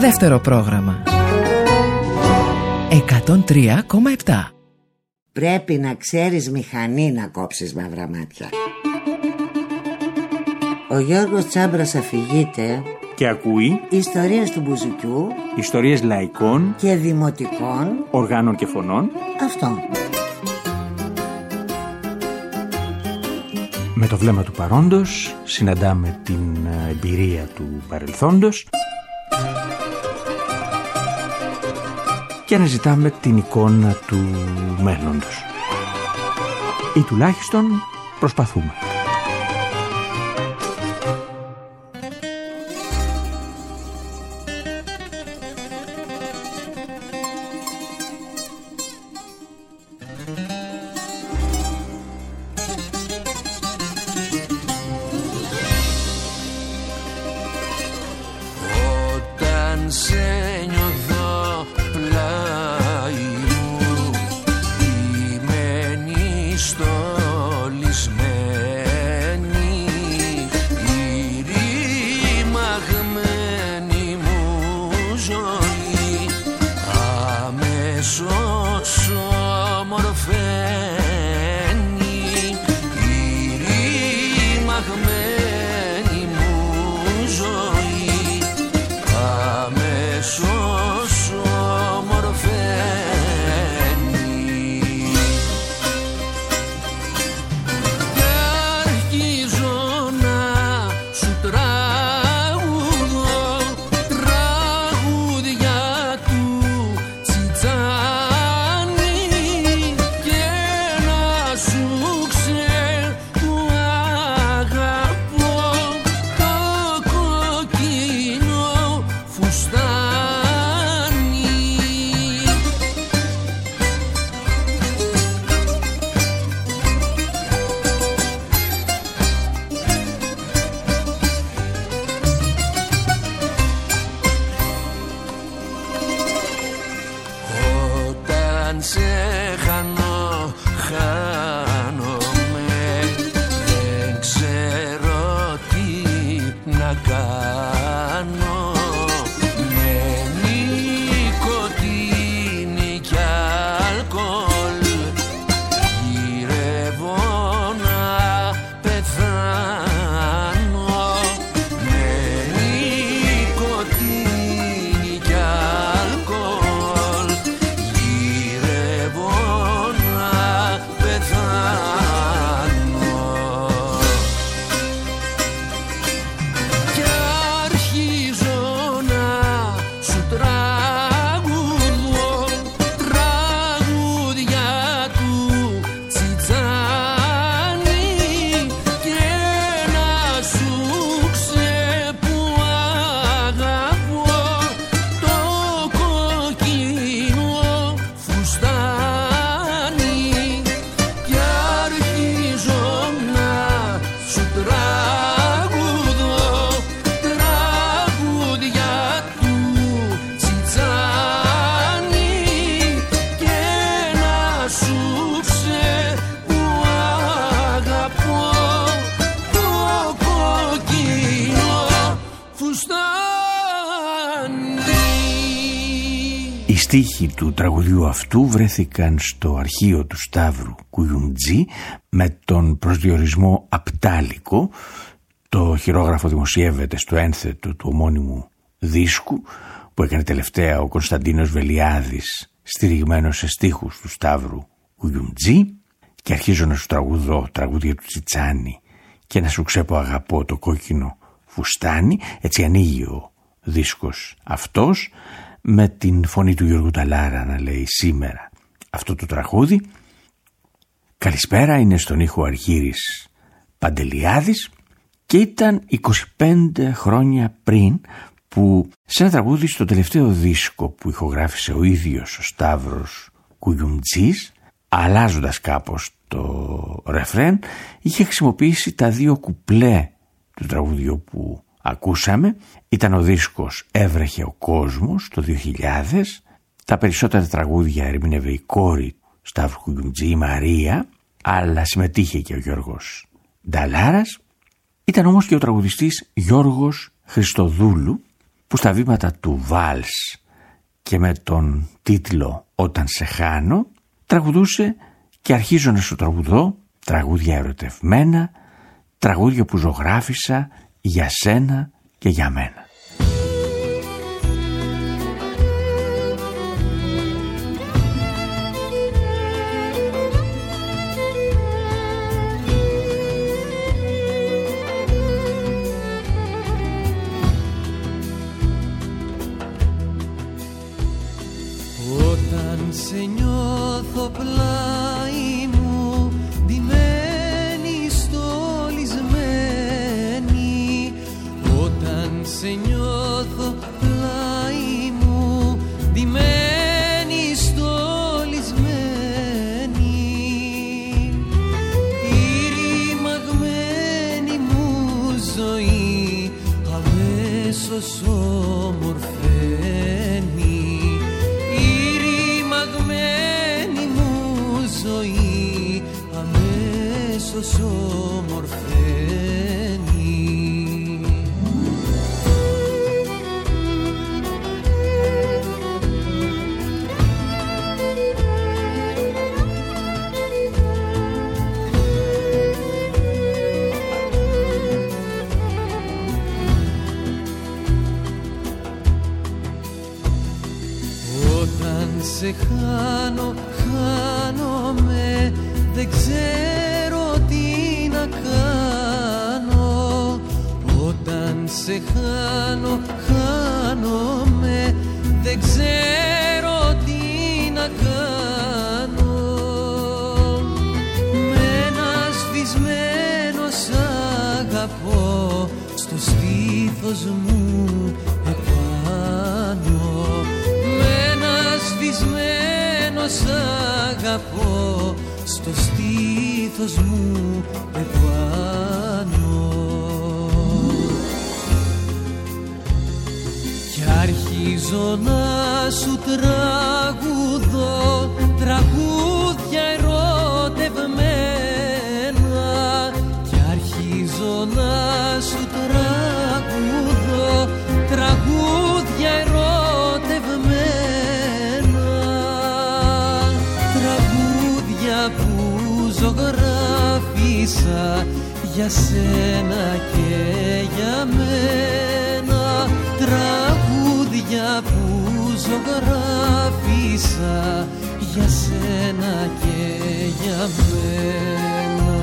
Δεύτερο πρόγραμμα 103,7. Πρέπει να ξέρεις μηχανή να κόψεις μαύρα μάτια. Ο Γιώργος Τσάμπρας αφηγείται και ακούει ιστορίες του μπουζουκιού, ιστορίες λαϊκών και δημοτικών οργάνων και φωνών. Αυτό. Με το βλέμμα του παρόντος συναντάμε την εμπειρία του παρελθόντος και αναζητάμε την εικόνα του μέλλοντος. Ή τουλάχιστον προσπαθούμε. Οι στίχοι του τραγουδιού αυτού βρέθηκαν στο αρχείο του Σταύρου Κουγιουμτζή με τον προσδιορισμό απτάλικο. Το χειρόγραφο δημοσιεύεται στο ένθετο του ομώνυμου δίσκου που έκανε τελευταία ο Κωνσταντίνος Βελιάδης, στηριγμένος σε στίχους του Σταύρου Κουγιουμτζή. Και αρχίζω να σου τραγουδώ τραγούδια του Τσιτσάνη και να σου ξέπω αγαπώ το κόκκινο φουστάνι. Έτσι ανοίγει ο δίσκος αυτός, με την φωνή του Γιώργου Ταλάρα να λέει σήμερα αυτό το τραγούδι. Καλησπέρα, είναι στον ήχο Αργύρης Παντελιάδης και ήταν 25 χρόνια πριν που σε ένα τραγούδι στο τελευταίο δίσκο που ηχογράφησε ο ίδιος ο Σταύρος Κουγιουμτζής, αλλάζοντας κάπως το ρεφρέν, είχε χρησιμοποιήσει τα δύο κουπλέ του τραγουδιού που ακούσαμε. Ήταν ο δίσκος «Έβρεχε ο κόσμος» το 2000. Τα περισσότερα τραγούδια ερμήνευε η κόρη Σταύρου Κουγιουμτζή, η Μαρία, αλλά συμμετείχε και ο Γιώργος Νταλάρας. Ήταν όμως και ο τραγουδιστής Γιώργος Χριστοδούλου, που στα βήματα του βάλς και με τον τίτλο «Όταν σε χάνω» τραγουδούσε «Και αρχίζω να σου τραγουδώ» τραγούδια ερωτευμένα, τραγούδια που ζωγράφισα για σένα και για μένα. Όταν σε νιώθω πλάι μου ντυμένη στολισμένη, όταν σε νιώθω πλάι μου ντυμένη στολισμένη, η ρημαγμένη μου ζωή αμέσως ομορφαίνει. Αμέσως ομορφαίνει. Όταν σε χάνω, χάνομαι, δεν ξέρω τι να κάνω. Όταν σε χάνω, χάνομαι, δεν ξέρω τι να κάνω. Με ένα σβησμένο σ' αγαπώ στο στήθος μου επάνω. Με ένα σβησμένο σ' αγαπώ στο στήθος μου επάνω. Κι αρχίζω να σου τραγουδώ τραγούδια ερωτευμένα. Κι αρχίζω να σου τραγουδώ τραγούδια ερωτευμένα. Τραγούδια που ζωγράφισα για σένα και για μένα. Τραγούδια που ζωγράφισα για σένα και για μένα.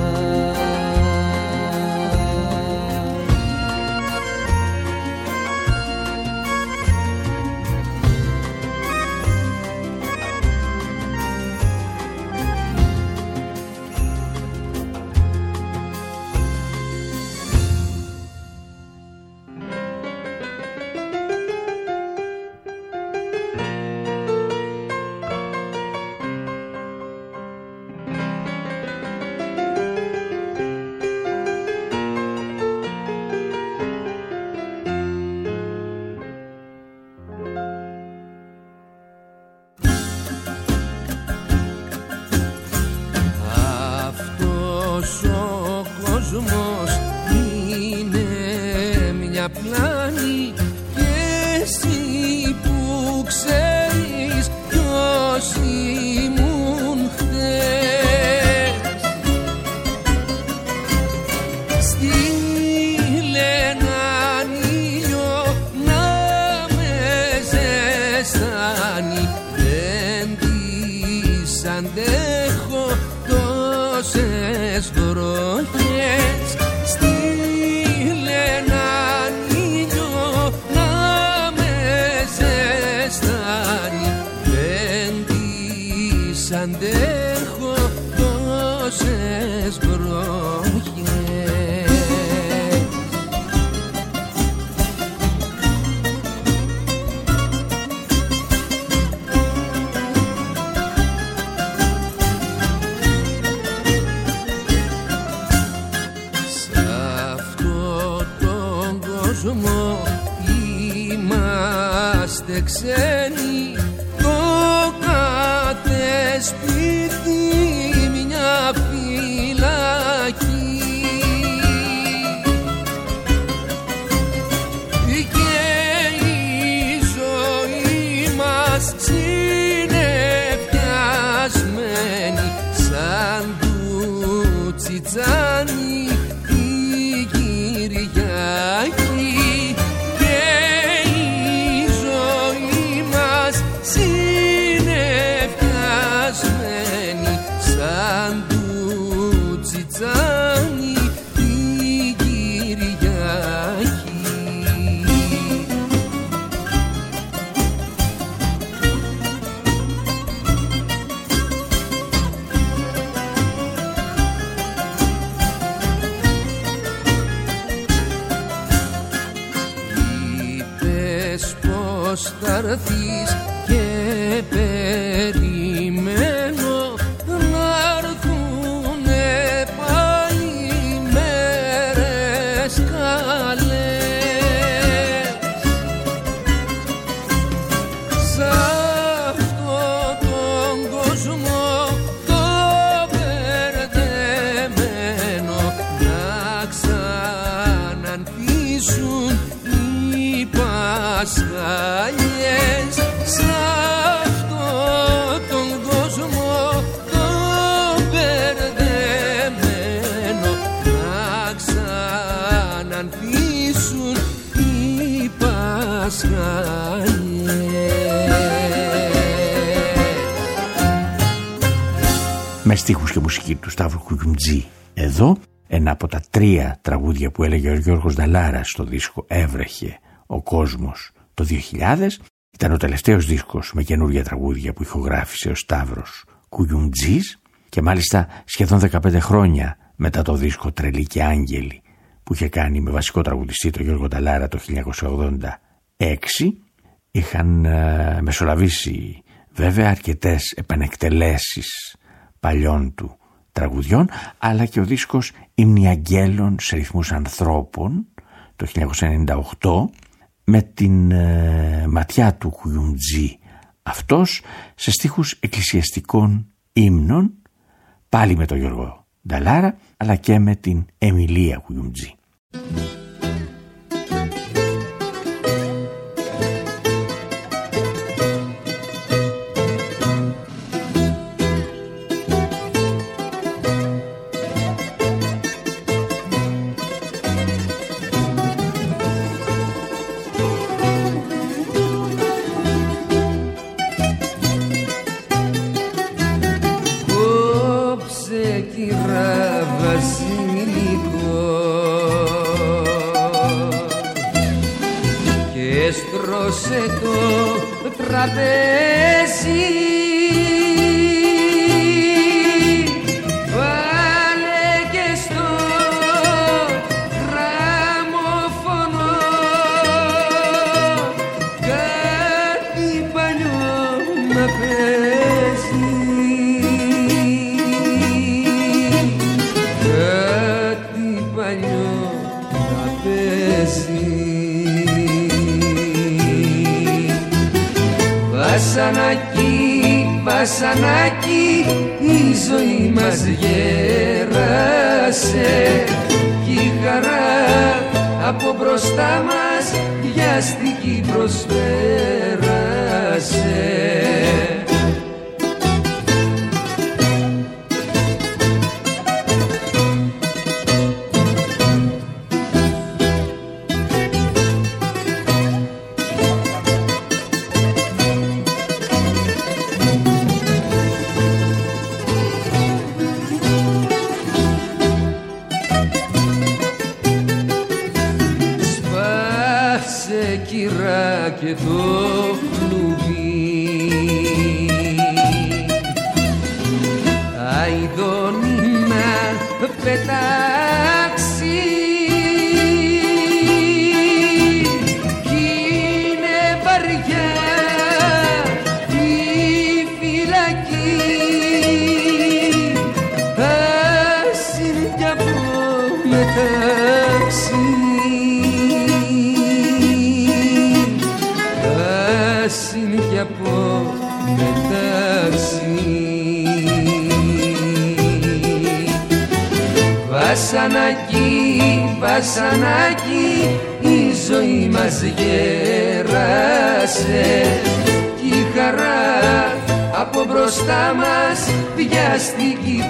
πλάνη και εσύ που ξέρεις ποιος ήμουν χθες. Στείλε έναν ήλιο να με ζεστάνει, δεν της αντέχω τόσες βροχές. Στείλε έναν ήλιο να με ζεστάνει, δεν της αντέχω τόσες βροχές. Είμαστε ξένοι, το κάθε σπίτι μια φυλακή και η πες πως θα έρθεις και περιμένω να έρθουνε πάλι μέρες καλές. Σ' αυτό τον κόσμο το μπερδεμένο να ξαναντήσουν οι Πασχαλιές. Σ' αυτό τον κόσμο το μπερδεμένο να ξαναντήσουν οι Πασχαλιές. Με στίχους και μουσική του Σταύρου Κουγιουντζή. Εδώ ένα από τα 3 τραγούδια που έλεγε ο Γιώργος Νταλάρας στο δίσκο «Έβρεχε ο κόσμος» το 2000. Ήταν ο τελευταίος δίσκος με καινούργια τραγούδια που ηχογράφησε ο Σταύρος Κουγιουντζής και μάλιστα σχεδόν 15 χρόνια μετά το δίσκο «Τρελή και Άγγελοι» που είχε κάνει με βασικό τραγουδιστή τον Γιώργο Νταλάρα το 1986. Είχαν μεσολαβήσει βέβαια αρκετές επανεκτελέσεις παλιών του τραγουδιών, αλλά και ο δίσκος «Ύμνοι Αγγέλων σε ρυθμούς ανθρώπων» το 1998 με την ματιά του Κουγιουντζή αυτός σε στίχους εκκλησιαστικών ύμνων, πάλι με τον Γιώργο Νταλάρα αλλά και με την Εμιλία Κουγιουντζή. Στρώσε το τραπέζι, βάλε και στο γραμμόφωνο κάτι παλιό να παίζει, κάτι παλιό να παίζει. Βασανάκι, βασανάκι, η ζωή μας γέρασε κι η χαρά από μπροστά μας βιαστική προσπέρασε. Κυρά και το κλουβί, αηδόνι να πετάξει κι είναι βαριά η φυλακή, ας είναι κι από μεταξύ. Είναι κι από μεταξύ. Βασανάκι, βασανάκι, η ζωή μας γέρασε κι η χαρά από μπροστά μας βιαστική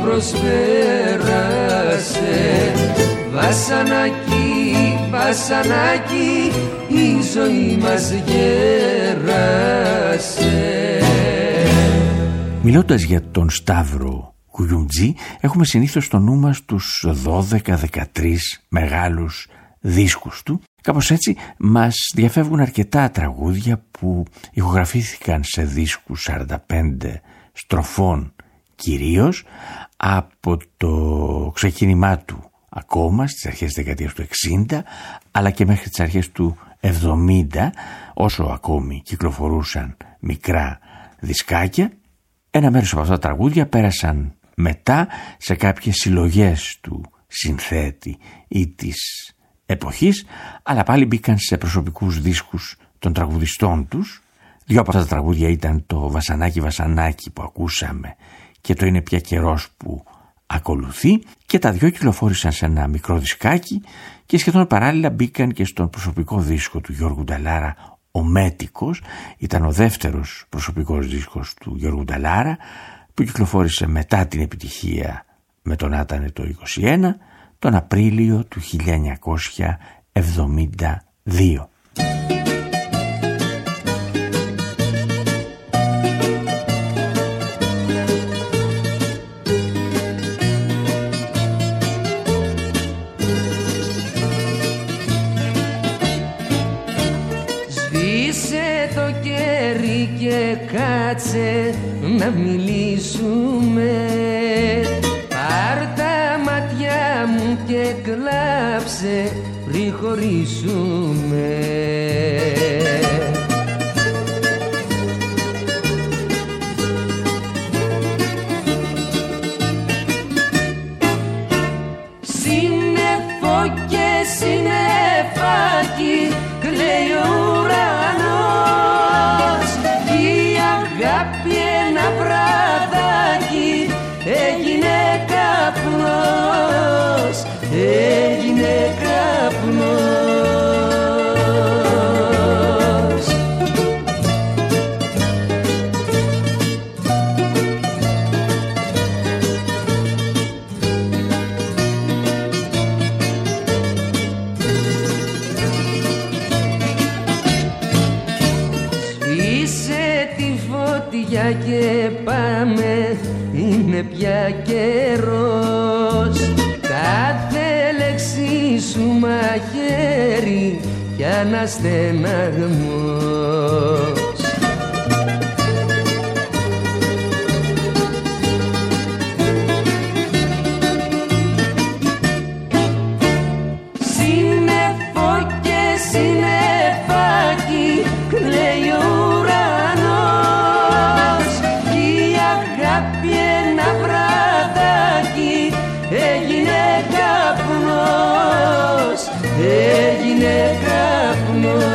προσπέρασε. Βασανάκι, βασανάκι, η ζωή μας γέρασε. Μιλώντας για τον Σταύρο Κουγιουντζή, έχουμε συνήθως στο νου μας τους 12-13 μεγάλους δίσκους του. Κάπως έτσι μας διαφεύγουν αρκετά τραγούδια που ηχογραφήθηκαν σε δίσκους 45 στροφών κυρίως από το ξεκίνημά του ακόμα στις αρχές της δεκαετίας του 60 αλλά και μέχρι τις αρχές του 70, όσο ακόμη κυκλοφορούσαν μικρά δισκάκια. Ένα μέρος από αυτά τα τραγούδια πέρασαν μετά σε κάποιες συλλογές του συνθέτη ή της εποχής, αλλά πάλι μπήκαν σε προσωπικούς δίσκους των τραγουδιστών τους. Δύο από αυτά τα τραγούδια ήταν το «Βασανάκι Βασανάκι» που ακούσαμε και το «Είναι πια καιρός» που ακολουθεί, και τα δυο κυκλοφόρησαν σε ένα μικρό δισκάκι και σχεδόν παράλληλα μπήκαν και στον προσωπικό δίσκο του Γιώργου Νταλάρα, «Ο Μέτικος». Ήταν ο δεύτερος προσωπικός δίσκος του Γιώργου Νταλάρα, που κυκλοφόρησε μετά την επιτυχία με τον Άτανε το 21, τον Απρίλιο του 1972. Σβήσε το κέρι και κάτσε να μιλήσουμε. Πάρ' τα μάτια μου και κλάψε πριν χωρίσουμε. Σύννεφο και συννεφάκι κλαίει ο ουρανός, η αγάπη ένα βραδάκι έγινε καπνός, έγινε καπνός. Σβήσε τη φωτιά και πάμε, είναι πια καιρός. Κάθε λέξη σου μαχαίρι κι αναστεναγμός. Σύννεφο και συννεφάκι κλαίει ο ουρανός, η αγάπη ένα βραδάκι έγινε καπνός, έγινε καπνός.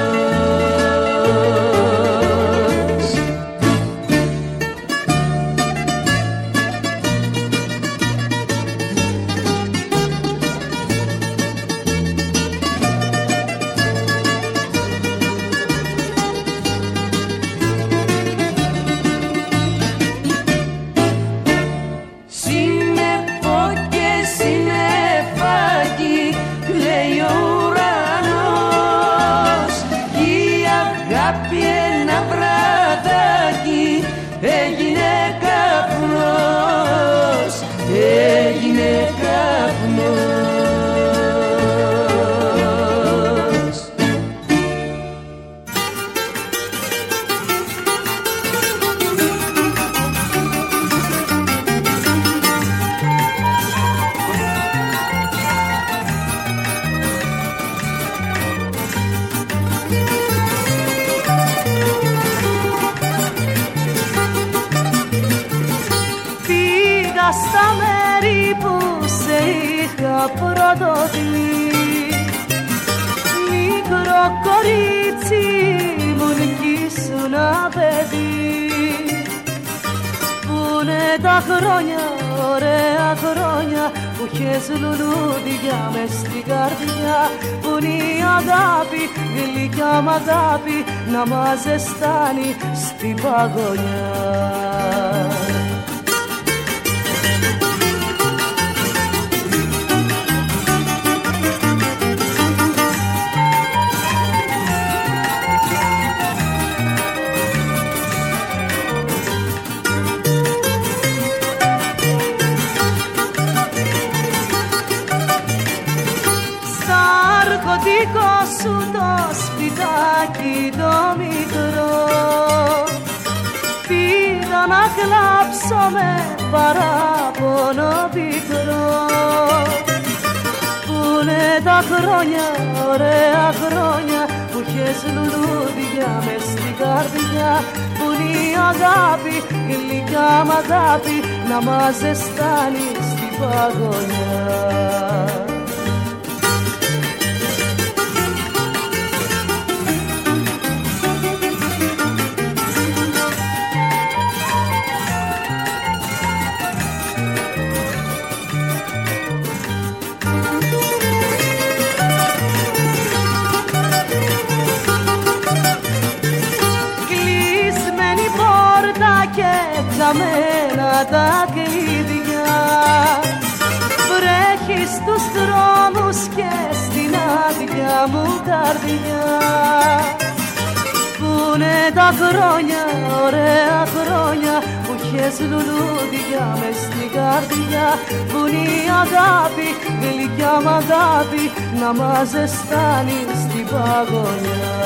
Σύννεφο και συννεφάκι κλαίει ο ουρανός, η αγάπη ένα βραδάκι έγινε καπνός, έγινε καπνός. Πήγα στα μέρη που σε είχα πρωτοδεί, μικρό κορίτσι μου νικήσουνα παιδί. Πούνε τα χρόνια, ωραία χρόνια που είχες λουλούδια μες στην καρδιά, που είναι η αγάπη, γλυκιά μ' αγάπη να μας ζεστάνει στην παγωνιά. Δικό σου το σπιτάκι το μικρό, πήγα να κλάψω με παράπονο πικρό. Πούνε τα χρόνια, ωραία χρόνια που είχες λουλούδια μες στην καρδιά. Που είναι η αγάπη, η γλυκιά μ' αγάπη, να μας ζεστάνει στην παγωνιά. Χαμένα τα κλειδιά, βρέχει στους δρόμους και στην άδεια μου καρδιά. Πούνε τα χρόνια, ωραία χρόνια, που είχες λουλούδια μες στην καρδιά. Που είναι η αγάπη, γλυκιά μ' αγάπη, να μας ζεστάνει στην παγωνιά.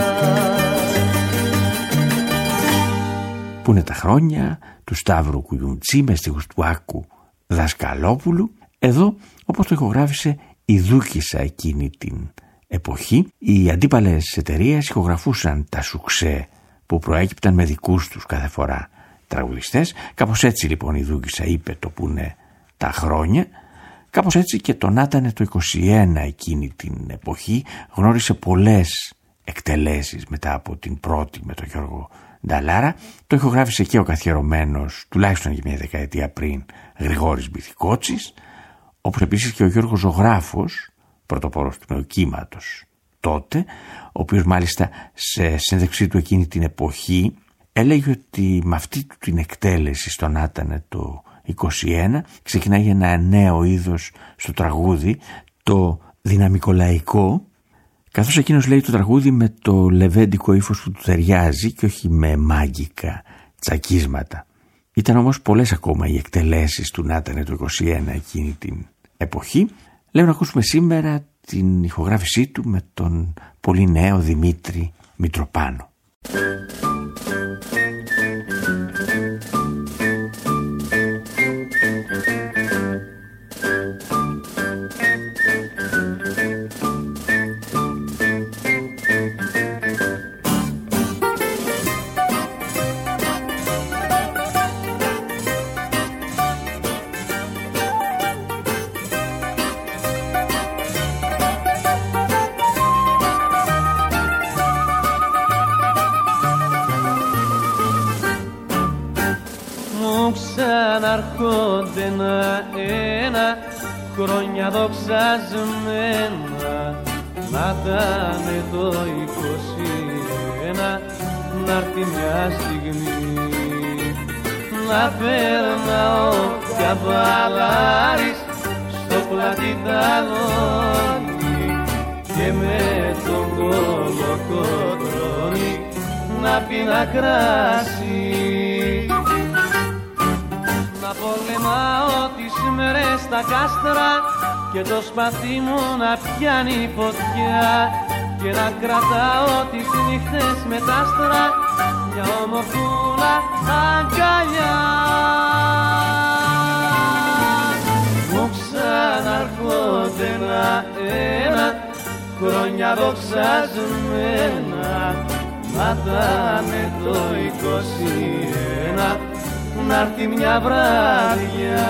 Πού είναι τα χρόνια του Σταύρου Κουγιουντζή με στίχους του Άκου Δασκαλόπουλου. Εδώ, όπως το ηχογράφησε η Δούκισσα εκείνη την εποχή, οι αντίπαλες εταιρείες ηχογραφούσαν τα σουξέ που προέκυπταν με δικούς τους κάθε φορά τραγουδιστές. Κάπως έτσι λοιπόν η Δούκισσα είπε το που είναι τα χρόνια. Κάπως έτσι και το Νάτανε το 21 εκείνη την εποχή γνώρισε πολλές εκτελέσεις μετά από την πρώτη με τον Γιώργο Νταλάρα. Το ηχογράφησε και ο καθιερωμένος, τουλάχιστον για μια δεκαετία πριν, Γρηγόρης Μπιθικότσης, όπως επίσης και ο Γιώργος Ζωγράφος, πρωτοπόρος του νεοκύματος τότε, ο οποίος μάλιστα σε συνέντευξή του εκείνη την εποχή έλεγε ότι με αυτή του την εκτέλεση στον Άτανε το 21 ξεκινάει ένα νέο είδος στο τραγούδι, το δυναμικολαϊκό, καθώς εκείνος λέει το τραγούδι με το λεβέντικο ύφος που του ταιριάζει και όχι με μάγκικα τσακίσματα. Ήταν όμως πολλές ακόμα οι εκτελέσεις του Νάτανε το 21 εκείνη την εποχή. Λέω να ακούσουμε σήμερα την ηχογράφησή του με τον πολύ νέο Δημήτρη Μητροπάνο. Ξανάρχονται ένα χρόνια δοξασμένα, να ήταν το 21, να'ρθει μια στιγμή να περνάω καβαλάρης στο πλάτη ταλόνι και με τον κολοκοτρώνη να πίνα κράσι. Να πολεμάω τις μέρες στα κάστρα και το σπαθί μου να πιάνει φωτιά και να κρατάω τις νύχτες με τα άστρα μια ομορφούλα αγκαλιά. Μου ξαναρχόνται ένα χρόνια δοξασμένα, να ήταν το 21, να'ρθει μια βράδια.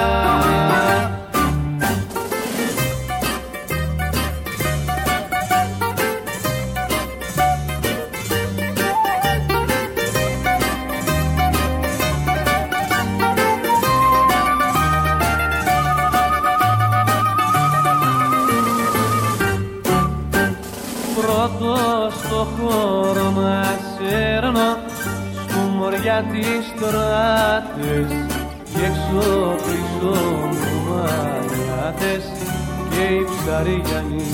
Πρώτος στο χώρο να σέρνω για τις στράτες και έξω χρυσομουβαλιάτες και οι ψαριγιανοί.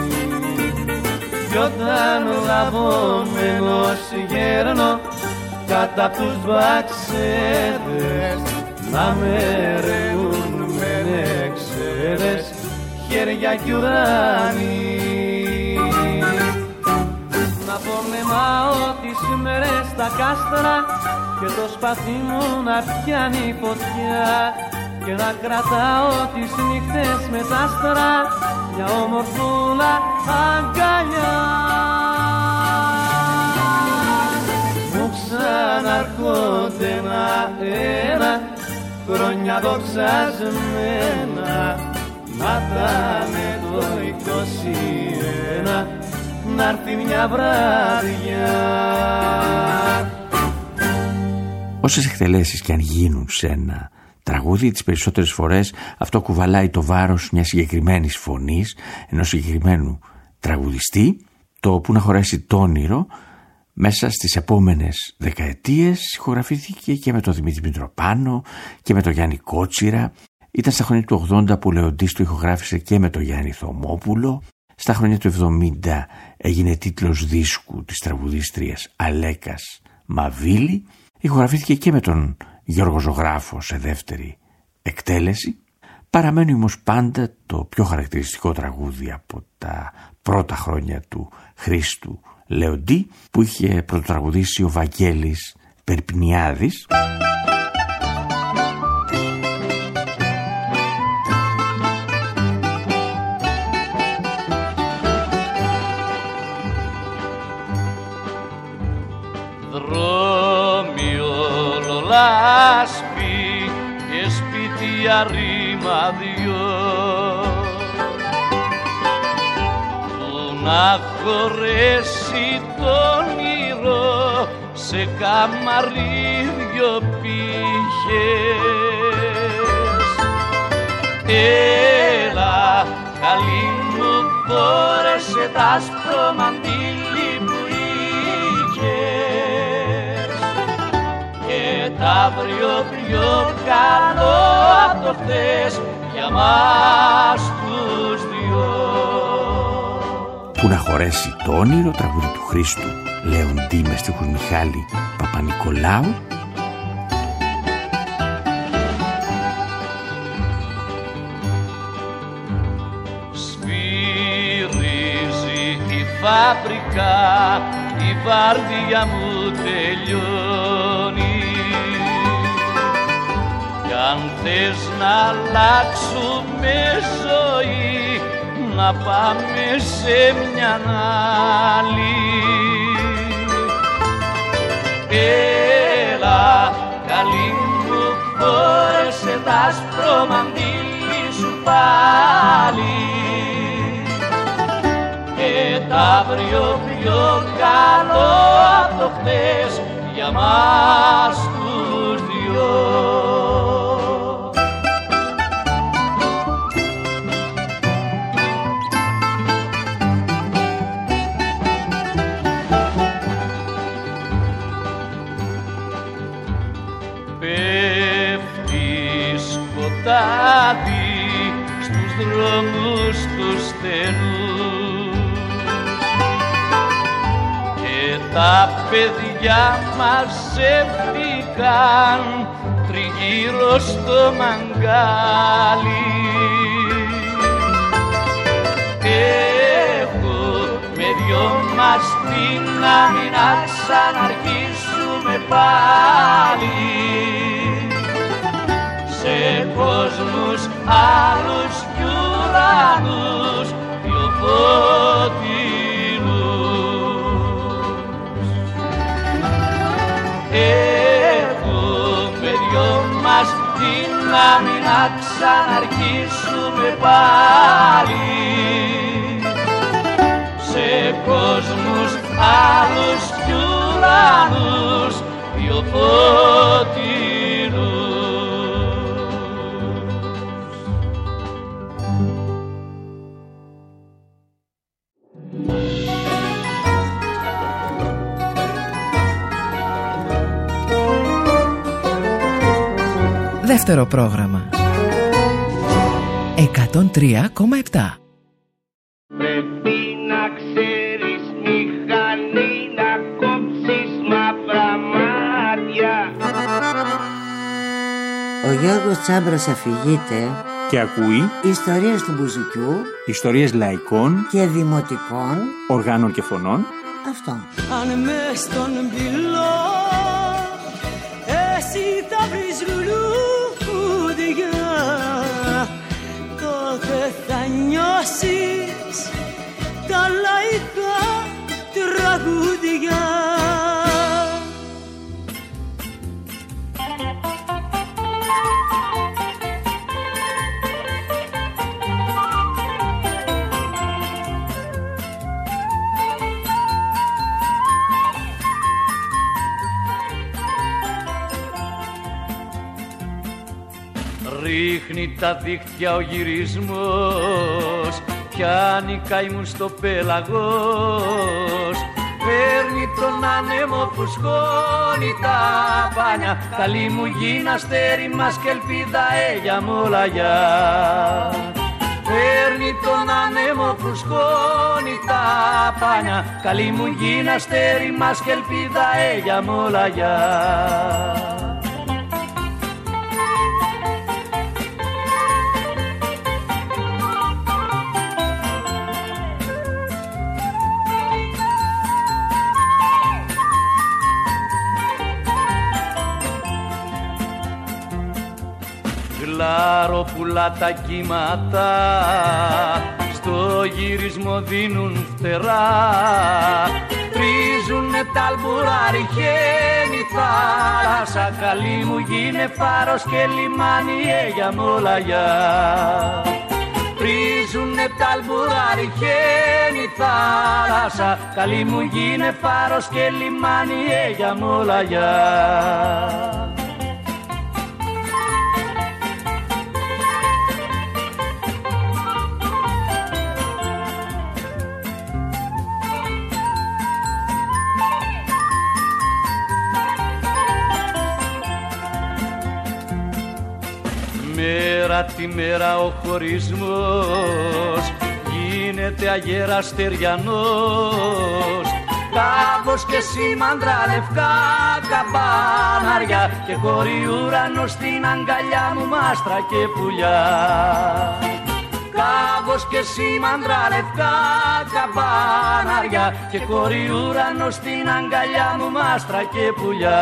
Κι όταν λαβόμενος γέρνω κατά τους βαξέδες να με ρεούν με νεξέδες χέρια κι ουράνοι. Να πολεμάω τις μέρες στα κάστρα και το σπαθί μου να πιάνει φωτιά και να κρατάω τις νύχτες με τα άστρα μια ομορφούλα αγκαλιά. σένα, χρόνια δοξασμένα, να είναι το 21, να έρθει μια βράδια. Όσες εκτελέσεις και αν γίνουν σε ένα τραγούδι, τις περισσότερες φορές αυτό κουβαλάει το βάρος μιας συγκεκριμένης φωνής, ενός συγκεκριμένου τραγουδιστή, το που να χωρέσει το όνειρο. Μέσα στις επόμενες δεκαετίες ηχογραφήθηκε και με τον Δημήτρη Μητροπάνο και με τον Γιάννη Κότσιρα. Ήταν στα χρόνια του 80 που ο Λεοντής το ηχογράφησε και με τον Γιάννη Θωμόπουλο. Στα χρόνια του 70 έγινε τίτλος δίσκου της τραγουδίστριας Αλέκας Μαβίλη. Ηχογραφήθηκε και με τον Γιώργο Ζωγράφο σε δεύτερη εκτέλεση. Παραμένει όμως πάντα το πιο χαρακτηριστικό τραγούδι από τα πρώτα χρόνια του Χρήστου Λεοντή, που είχε πρωτοτραγουδήσει ο Βαγγέλης Περπινιάδης. Δρόμοι ολολάσπη και σπίτια ρημαδιό, να χωρέσει το όνειρο σε καμαρίδιο πήγες. Έλα καλή μου, φόρεσε τ' άσπρο μαντίλι που είχες, και τ' αύριο πιο καλό απ' το χτες για μας τους δυο. Που να χωρέσει το όνειρο, τραγούδι του Χρήστου Λεοντή με στίχους Μιχάλη Παπανικολάου. Σφυρίζει η φάμπρικα, η βάρδια μου τελειώνει, κι αν θες να αλλάξουμε ζωή, να πάμε σε μια άλλη. Έλα καλή μου, φόρεσε τ' άσπρο μαντίλι σου πάλι, και τ' αύριο πιο καλό απ' το χτες για μας τους δυο. Στους δρόμους τους στενούς, και τα παιδιά μαζεύτηκαν τριγύρω στο μαγκάλι. Έχω με δυο μας την άμυνα να ξαναρχίσουμε πάλι, σε κόσμους άλλους κι ουρανούς πιο φωτεινούς. Έχουμε δυο μας δύναμη να ξαναρχίσουμε πάλι, σε κόσμους άλλους κι ουρανούς πιο φωτεινούς. Δεύτερο πρόγραμμα 103,7. Πρέπει να ξέρεις μηχανή, να κόψεις μαύρα μάτια. Ο Γιώργος Τσάμπρος αφηγείται και ακούει ιστορίες του μπουζουκιού, ιστορίες λαϊκών και δημοτικών οργάνων και φωνών. Αυτό. Αν μες στον πυλό εσύ θα βρεις λουλούδια, τότε θα νιώσεις τα λαϊκά τραγούδια. ρίχνει τα δίχτυα ο γυρισμός, πιάνει καημούν στο πέλαγος, παίρνει τον άνεμο που σκόνει τα πάνια, καλή μου γίνα αστέρι μας και ελπίδα για μολαγιά. Παίρνει τον άνεμο που σκόνει τα πάνια, καλή μου γίνα αστέρι μας και ελπίδα για μολαγιά. Γλάρο πουλά τα κύματα, στο γυρισμό δίνουν φτερά, τρίζουνε τα αλμπουρά, ρηχαίνει η θάλασσα, καλή μου γίνε φάρος και λιμάνι για μολαγιά. Τρίζουνε τα αλμπουρά, ρηχαίνει η θάλασσα, καλή μου γίνε φάρος και λιμάνι για μολαγιά. Μέρα τη μέρα ο χωρισμός γίνεται αγεραστεριανός, κάβος και σήμαντρα λευκά καμπάναρια και χωρί ουρανό στην αγκαλιά μου μάστρα και πουλιά. Κάβος και σήμαντρα λευκά καμπάναρια και χωρί ουρανό στην αγκαλιά μου μάστρα και πουλιά.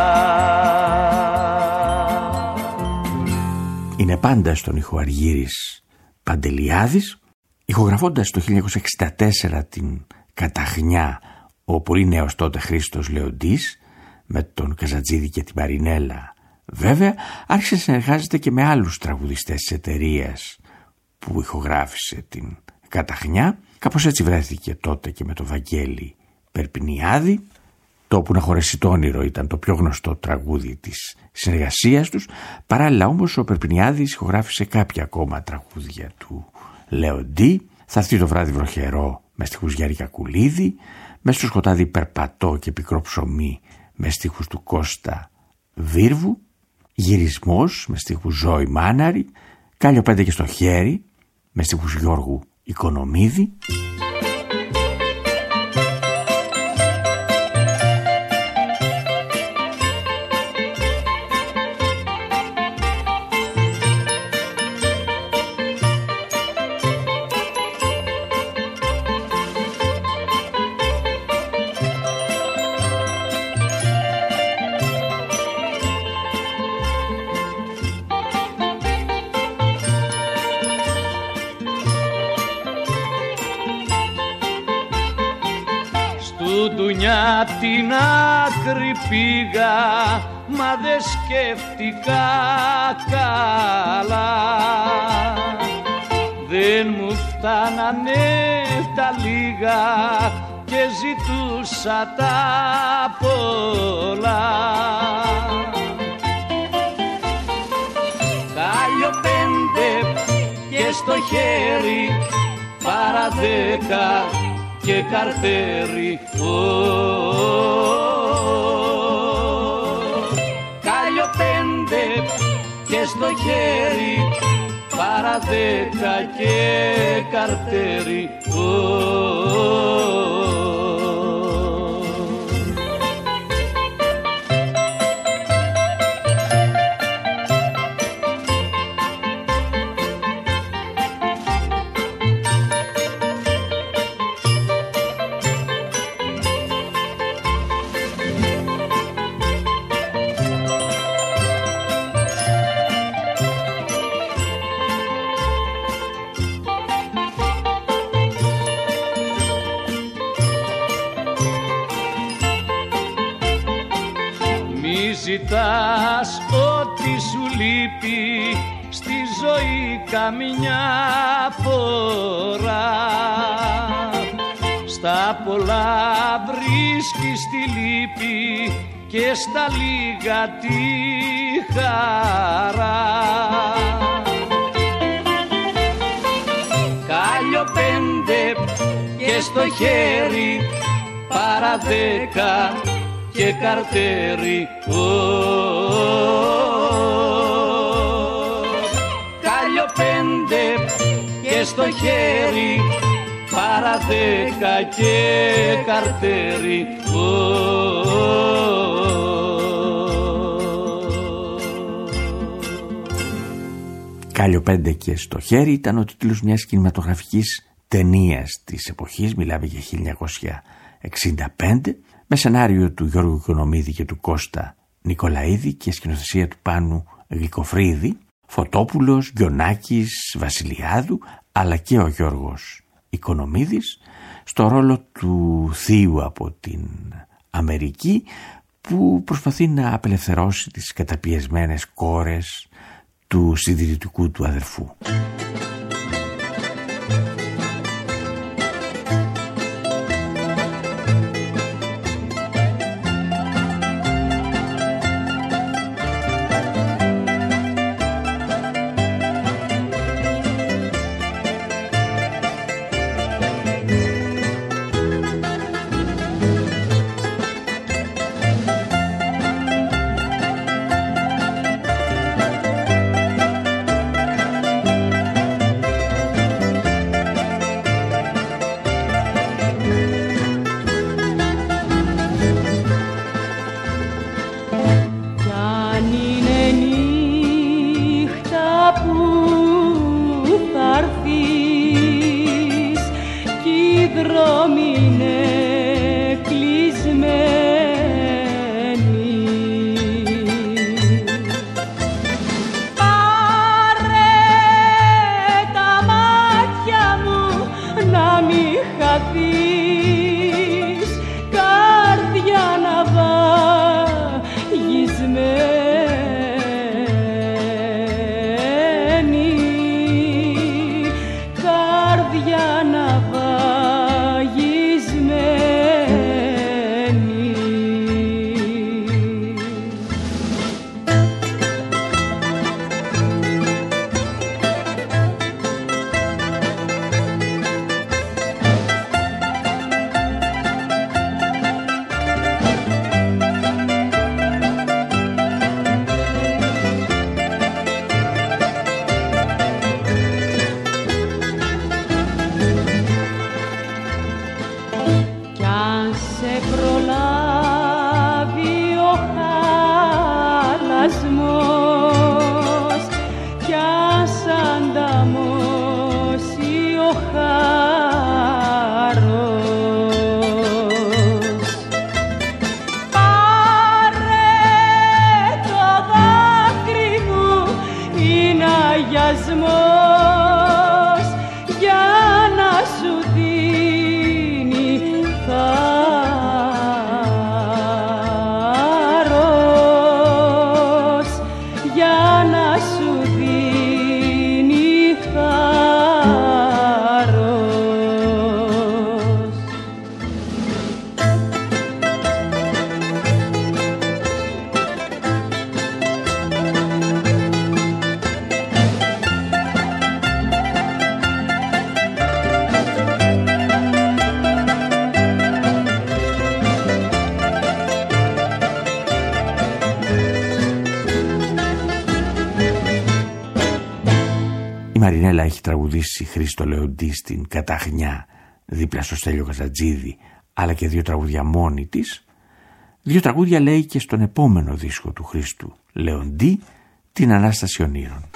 Είναι πάντα στον ήχο Αργύρης Παντελιάδης, ηχογραφώντας το 1964 την Καταχνιά ο πολύ νέος τότε Χρήστος Λεοντής, με τον Καζατζίδη και την Μαρινέλα βέβαια, άρχισε να συνεργάζεται και με άλλους τραγουδιστές της εταιρείας που ηχογράφησε την Καταχνιά. Κάπως έτσι βρέθηκε τότε και με τον Βαγγέλη Περπινιάδη. Το «Που να χωρέσει το όνειρο» ήταν το πιο γνωστό τραγούδι της συνεργασίας τους. Παράλληλα όμως ο Περπινιάδης ηχογράφησε κάποια ακόμα τραγούδια του Λεοντή. «Θα έρθει το βράδυ βροχερό» με στίχους Γιάννη Κακουλίδη, «Μες στο σκοτάδι περπατώ» και «Πικρό ψωμί» με στίχους του Κώστα Βίρβου, «Γυρισμός» με στίχους Ζώη Μάναρη, «Κάλιο πέντε και στο χέρι» με στίχους Γιώργου Οικονομίδη. Απ' την άκρη πήγα, μα δεν σκέφτηκα καλά. Δεν μου φτάνανε τα λίγα και ζητούσα τα πολλά. Κάλιο πέντε και στο χέρι, παρά 10 και καρτέρι. Κάλιο πέντε και στο χέρι, παρά 10 και καρτέρι. Ζητάς ό,τι σου λείπει στη ζωή καμιά φορά. Στα πολλά βρίσκεις τη λύπη και στα λίγα τη χαρά. στο χέρι παραδέκα και καρτέρι. Κάλιο 5 και στο χέρι παραδέκα και καρτέρι. Κάλιο 5 και στο χέρι ήταν ο τίτλος μιας κινηματογραφικής ταινίας της εποχής, μιλάμε για 1965, με σενάριο του Γιώργου Οικονομίδη και του Κώστα Νικολαίδη και σκηνοθεσία του Πάνου Γλυκοφρίδη, Φωτόπουλος, Γκιονάκης, Βασιλιάδου, αλλά και ο Γιώργος Οικονομίδης στο ρόλο του θείου από την Αμερική που προσπαθεί να απελευθερώσει τις καταπιεσμένες κόρες του συντηρητικού του αδερφού. Η Μαρινέλα έχει τραγουδήσει Χρήστο Λεοντή στην Καταχνιά δίπλα στο Στέλιο Καζατζίδη, αλλά και 2 τραγούδια μόνη της. 2 τραγούδια λέει και στον επόμενο δίσκο του Χρήστου Λεοντή, την Ανάσταση Ονείρων.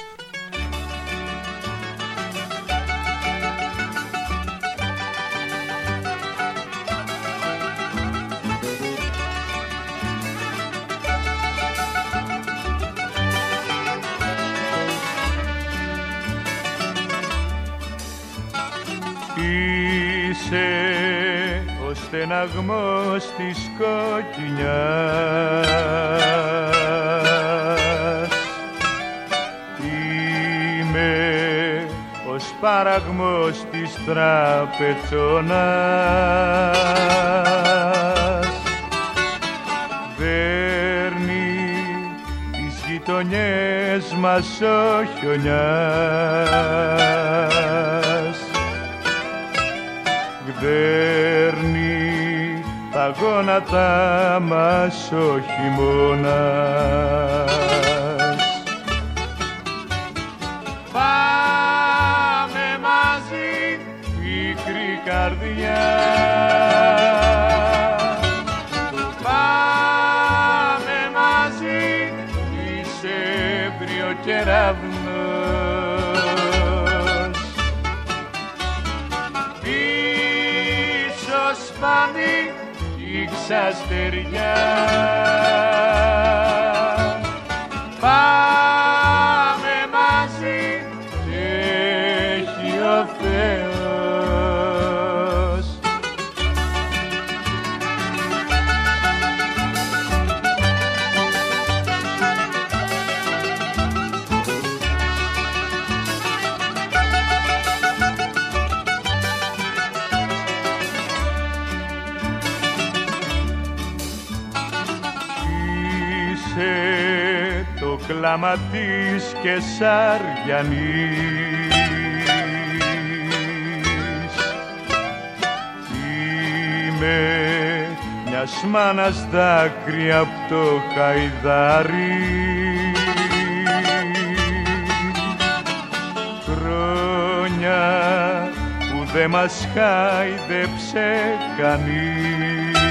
Είσαι ο στεναγμός της κοκκινιάς, είμαι ο σπάραγμος της τραπετσόνας, δέρνει τις γειτονιές μας ο χιονιάς. δέρνει τα γόνατα μας ο χειμώνας. Πάμε μαζί πικρή καρδιά, πάμε μαζί είσαι έμβριο κεραυνός. Πίσω σπάνι η ξαστεριά, πάμε μαζί έχει ο Θεός. Το κλάμα της Κεσαριανής, είμαι μιας μάνας δάκρυα απ' το χαϊδάρι. Χρόνια που δε μας χάιδεψε κανείς,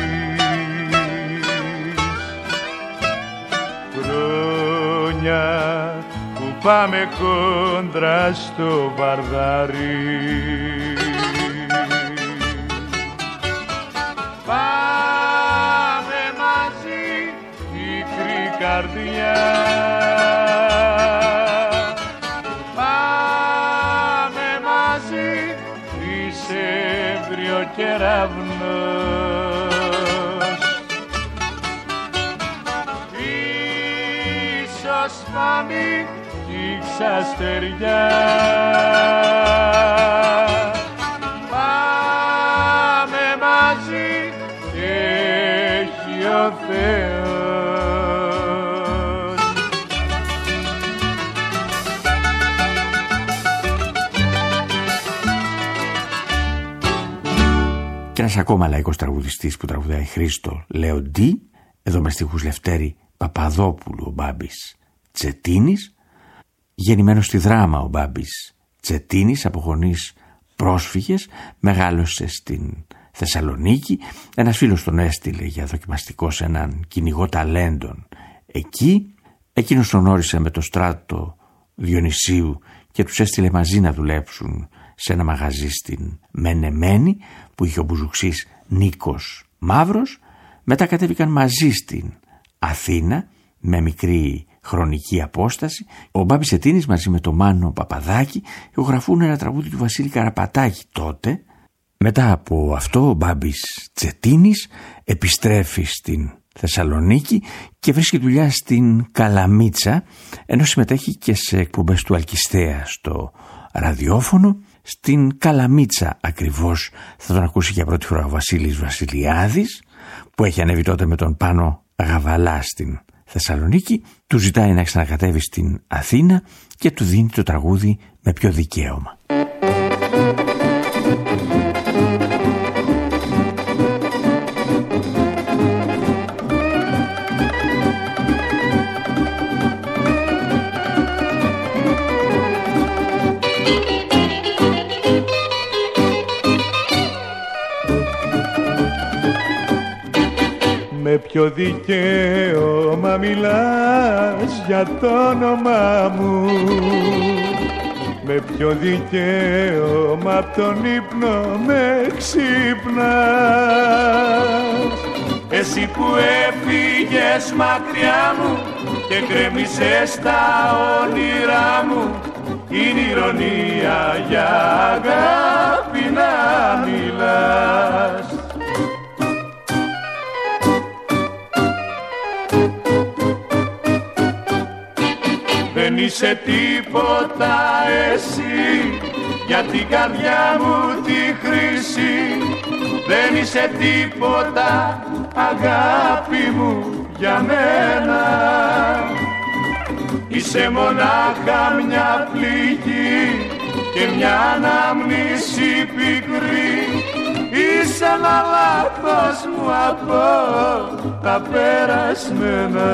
που πάμε κόντρα στο βαρδάρι. Πάμε μαζί πικρή καρδιά, πάμε μαζί είσαι έμβριο κεραυνός. Σπάνι κι ξαστεριά, πάμε μαζί και έχει ο Θεός. Και ένας ακόμα λαϊκός τραγουδιστής που τραγουδάει Χρήστο Λεοντή, εδώ με στίχους Λευτέρη Παπαδόπουλου ο Μπάμπης Τσετίνης. Γεννημένος στη Δράμα ο Μπάμπης Τσετίνης, από γονείς πρόσφυγες, μεγάλωσε στην Θεσσαλονίκη. Ένας φίλος τον έστειλε για δοκιμαστικό σε έναν κυνηγό ταλέντων εκεί. Εκείνος τον όρισε με το Στράτο Διονυσίου και τους έστειλε μαζί να δουλέψουν σε ένα μαγαζί στην Μενεμένη που είχε ο μπουζουξής Νίκος Μαύρος. Μετά κατέβηκαν μαζί στην Αθήνα με μικρή χρονική απόσταση. Ο Μπάμπης Τσετίνης μαζί με τον Μάνο Παπαδάκη ηχογραφούν ένα τραγούδι του Βασίλη Καραπατάκη τότε. Μετά από αυτό ο Μπάμπης Τσετίνης επιστρέφει στην Θεσσαλονίκη και βρίσκει δουλειά στην Καλαμίτσα, ενώ συμμετέχει και σε εκπομπές του Αλκιστέα στο ραδιόφωνο. Στην Καλαμίτσα ακριβώς θα τον ακούσει για πρώτη φορά ο Βασίλης Βασιλιάδης, που έχει ανέβει τότε με τον Πάνο Γαβαλά στην Θεσσαλονίκη. Του ζητάει να ξανακατέβει στην Αθήνα και του δίνει το τραγούδι με πιο δικαίωμα. Με ποιο δικαίωμα μιλάς για το όνομά μου, με ποιο δικαίωμα απ' τον ύπνο με ξύπνας. Εσύ που έφυγες μακριά μου και κρέμισες τα όνειρά μου, είναι ηρωνία για αγάπη να μιλάς. Δεν είσαι τίποτα εσύ για την καρδιά μου τη χρήση. Δεν είσαι τίποτα αγάπη μου για μένα. Είσαι μονάχα μια πληγή και μια ανάμνηση πικρή. Είσαι ένα λάθος μου από τα περασμένα.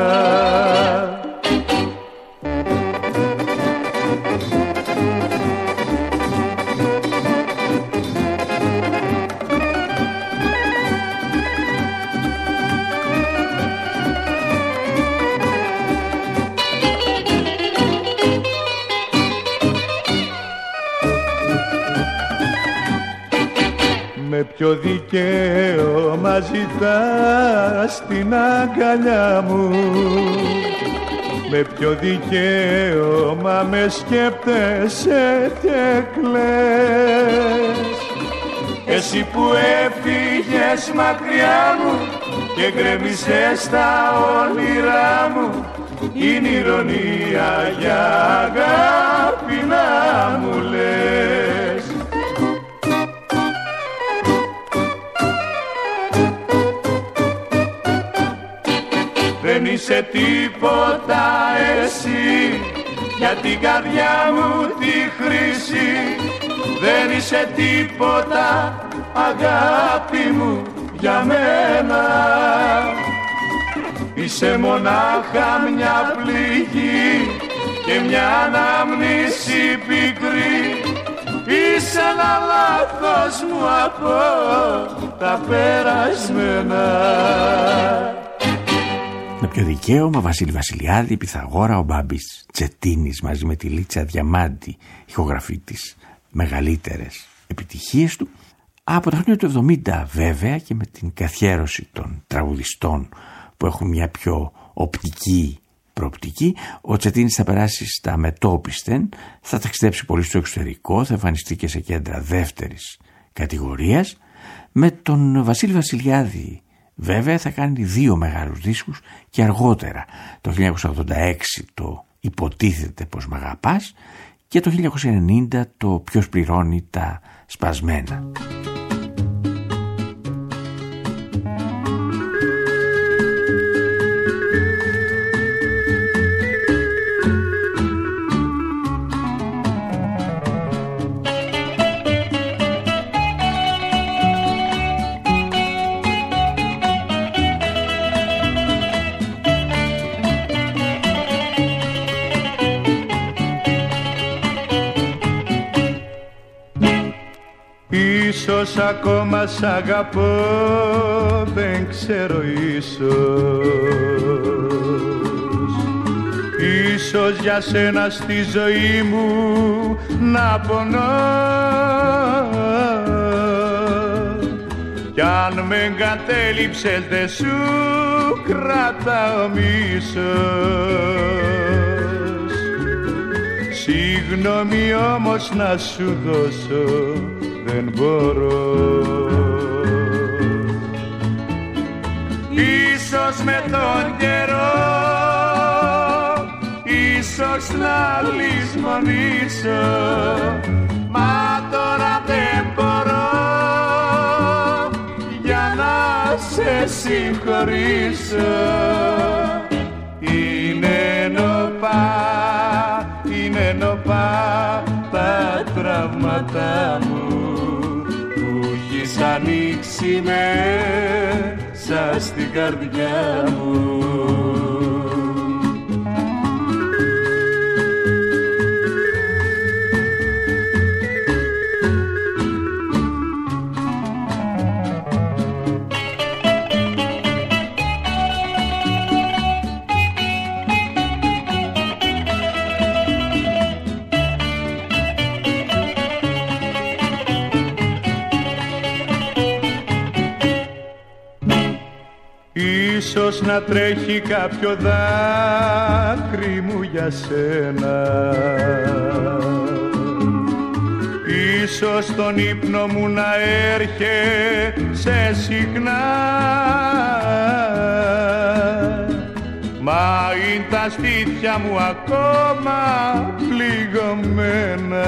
Με ποιο δικαίωμα ζητάς την αγκαλιά μου, με ποιο δικαίωμα με σκέπτεσαι και κλαις. Εσύ που έφυγες μακριά μου και γκρέμισες τα όνειρά μου, είναι ηρωνία για αγάπη να μου λες. Δεν είσαι τίποτα εσύ για την καρδιά μου τη χρήση. Δεν είσαι τίποτα αγάπη μου για μένα. Είσαι μονάχα μια πληγή και μια ανάμνηση πικρή. Είσαι ένα λάθος μου από τα περασμένα. Με ποιο δικαίωμα, Βασίλη Βασιλιάδη, Πιθαγόρα, ο Μπάμπης Τσετίνης μαζί με τη Λίτσα Διαμάντη, ηχογραφεί τις μεγαλύτερες επιτυχίες του. Από τα χρόνια του 70 βέβαια, και με την καθιέρωση των τραγουδιστών που έχουν μια πιο οπτική προοπτική, ο Τσετίνης θα περάσει στα μετώπιστεν, θα ταξιδέψει πολύ στο εξωτερικό, θα εμφανιστεί και σε κέντρα δεύτερης κατηγορίας. Με τον Βασίλη Βασιλιάδη βέβαια θα κάνει 2 μεγάλους δίσκους και αργότερα το 1986 το «Υποτίθεται πως μ' αγαπάς» και το 1990 το «Ποιος πληρώνει τα σπασμένα». Ίσως ακόμα σ' αγαπώ, δεν ξέρω ίσως. Ίσως για σένα στη ζωή μου να πονώ. Κι αν με εγκατέλειψες δεν σου κρατάω μίσος. Συγγνώμη όμως να σου δώσω δεν μπορώ. Ίσως με τον καιρό, ίσως να λησμονήσω, μα τώρα δεν μπορώ για να σε συγχωρήσω. Είναι νοπά τα τραύματα μου που έχεις ανοίξει μέσα στην καρδιά μου. Ίσως να τρέχει κάποιο δάκρυ μου για σένα. Ίσως τον ύπνο μου να έρχεσαι συχνά. Μα είναι τα στήθια μου ακόμα πληγωμένα.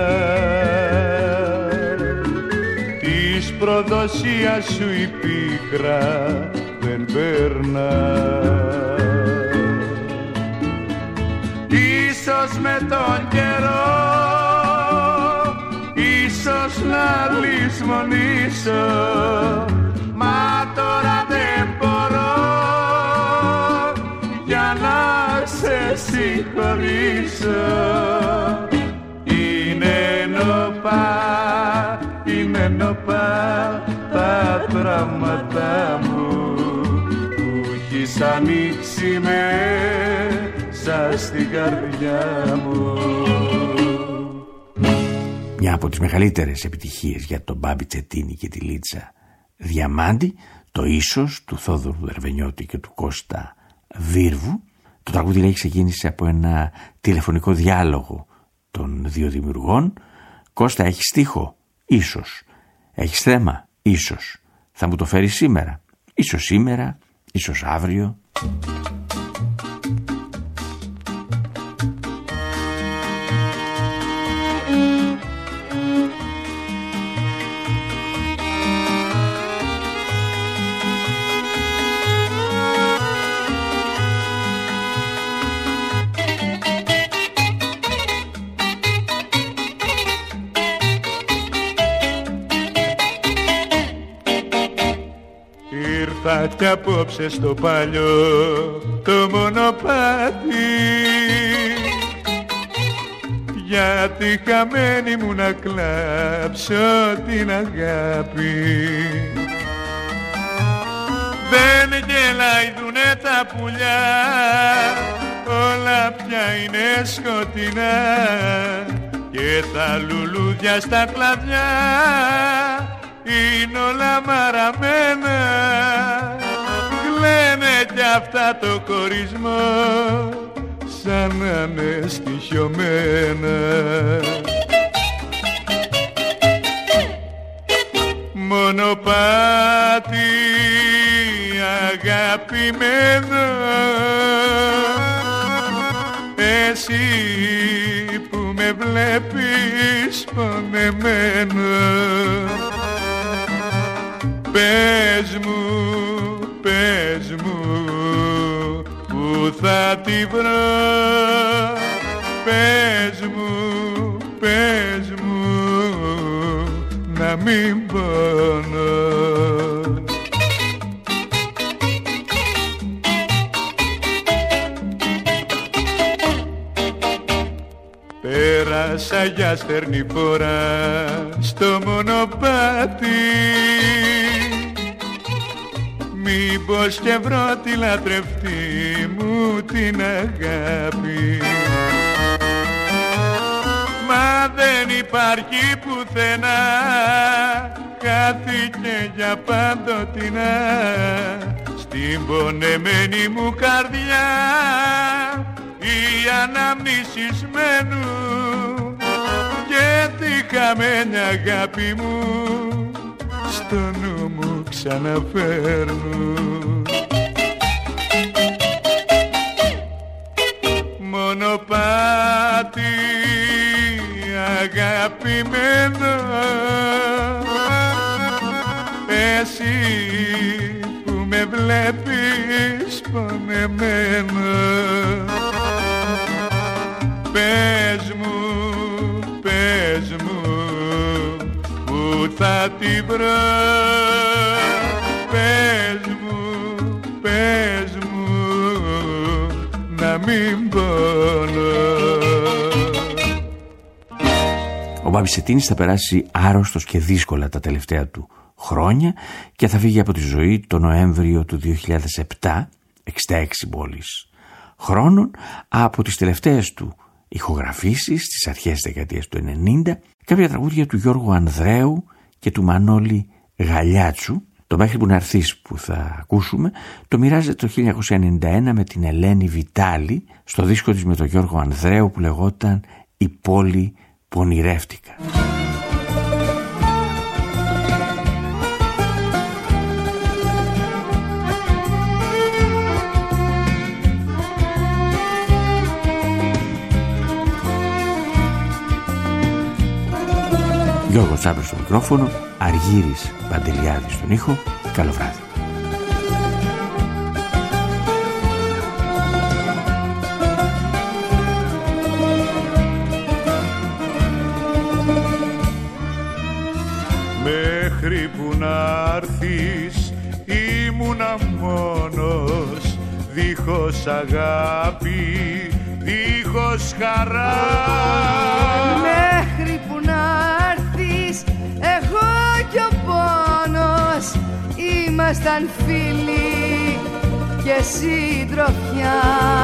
Της προδοσίας σου η πίκρα δεν περνά. Ίσως με τον καιρό, ίσως να λησμονήσω, λησμονήσω, μα τώρα δεν μπορώ για να σε συγχωρήσω. Είναι νοπά τα τραύματα μου που έχεις ανοίξει μέσα στην καρδιά μου. Μια από τις μεγαλύτερες επιτυχίες για τον Μπάμπη Τσετίνη και τη Λίτσα Διαμάντη, το ίσως του Θόδωρου Δερβενιώτη και του Κώστα Βίρβου. Το τραγούδι λέει ξεκίνησε από ένα τηλεφωνικό διάλογο των δύο δημιουργών. Κώστα, έχεις στίχο? Ίσως. Έχεις θέμα? Ίσως. Θα μου το φέρεις σήμερα? Ίσως σήμερα, ίσως αύριο. Ήρθα κι απόψε στο παλιό το μονοπάτι, γιατί χαμένη μου να κλάψω την αγάπη. Δεν γελάιδουνε τα πουλιά, όλα πια είναι σκοτεινά και τα λουλούδια στα κλαδιά είναι όλα μαραμένα. Κλαίνε κι αυτά το χωρισμό σαν να είναι στοιχειωμένα. Μονοπάτι αγαπημένο, εσύ που με βλέπεις πονεμένο, πες μου, που θα τη βρω, πες μου, να μην πονώ. Πέρασα για στερνή φορά στο μονοπάτι, μήπως και βρω τη λατρευτή μου την αγάπη. Μα δεν υπάρχει πουθενά, χάθηκε για πάντοτινά στην πονεμένη μου καρδιά οι αναμνήσεις μένουν και τη χαμένη αγάπη μου στο νου μου ξαναφέρνουν. Μονοπάτι αγαπημένο, εσύ που με βλέπεις πονεμένο, πες μου, που θα τη βρω, πες μου, να μην πονώ. Ο Μπάμπης Τσετίνης θα περάσει άρρωστος και δύσκολα τα τελευταία του χρόνια και θα φύγει από τη ζωή το Νοέμβριο του 2007, 66 μόλις χρόνων, από τις τελευταίες του ηχογραφήσεις στις αρχές της δεκαετίας του 90, κάποια τραγούδια του Γιώργου Ανδρέου και του Μανώλη Γαλιάτσου. Το «Μέχρι που να έρθεις» που θα ακούσουμε το μοιράζεται το 1991 με την Ελένη Βιτάλη στο δίσκο της με τον Γιώργο Ανδρέου που λεγόταν «Η πόλη που ονειρεύτηκα». Γιώργος Τσάμπρος στο μικρόφωνο, Αργύρης Παντελιάδης στον ήχο. Καλό βράδυ. Με δίχως αγάπη, δίχως χαρά. Μέχρι που να έρθεις εγώ κι ο πόνος ήμασταν φίλοι και συντροφιά.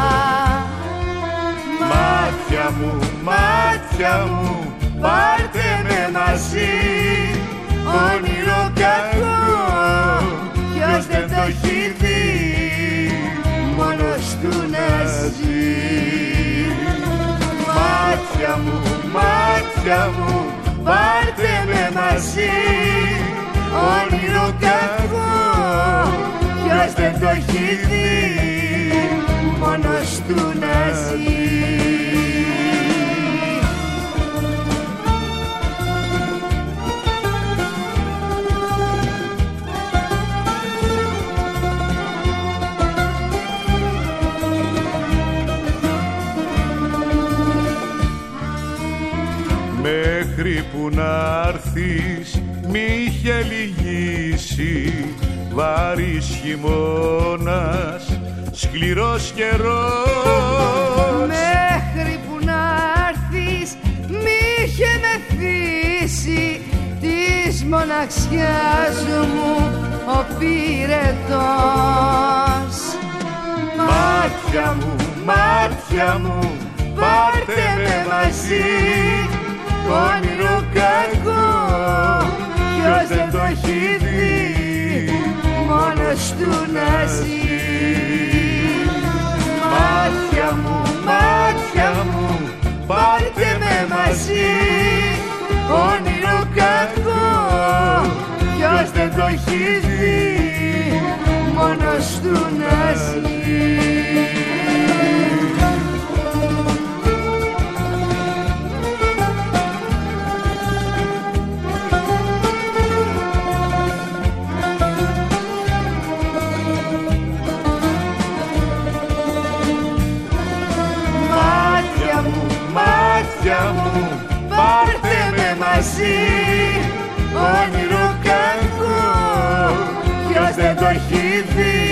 Μάτια μου, μάτια μου, πάρτε με μαζί, όνειρο κακό ποιος δεν το έχει δει, μόνος του να ζει. Μάτια μου, μάτια μου, πάρτε με μαζί, όνειρο κακό ποιος δεν το έχει δει, μόνος του να ζει. Μέχρι που να'ρθεις μη είχε λυγίσει, βάρης χειμώνας, σκληρός καιρός. Μέχρι που να'ρθεις μη είχε μεθύσει της μοναξιάς μου ο πυρετός. Μάτια μου, μάτια μου, πάρτε με μαζί, όνειρο κακό ποιος δεν το έχει δει, μόνος του να ζει. Μάτια μου, μάτια μου, πάρτε με μαζί, όνειρο κακό ποιος δεν το έχει δει, μόνος του να ζει. Μάτια μου, πάρτε με μαζί, όνειρο κακό ποιος δεν το έχει δει,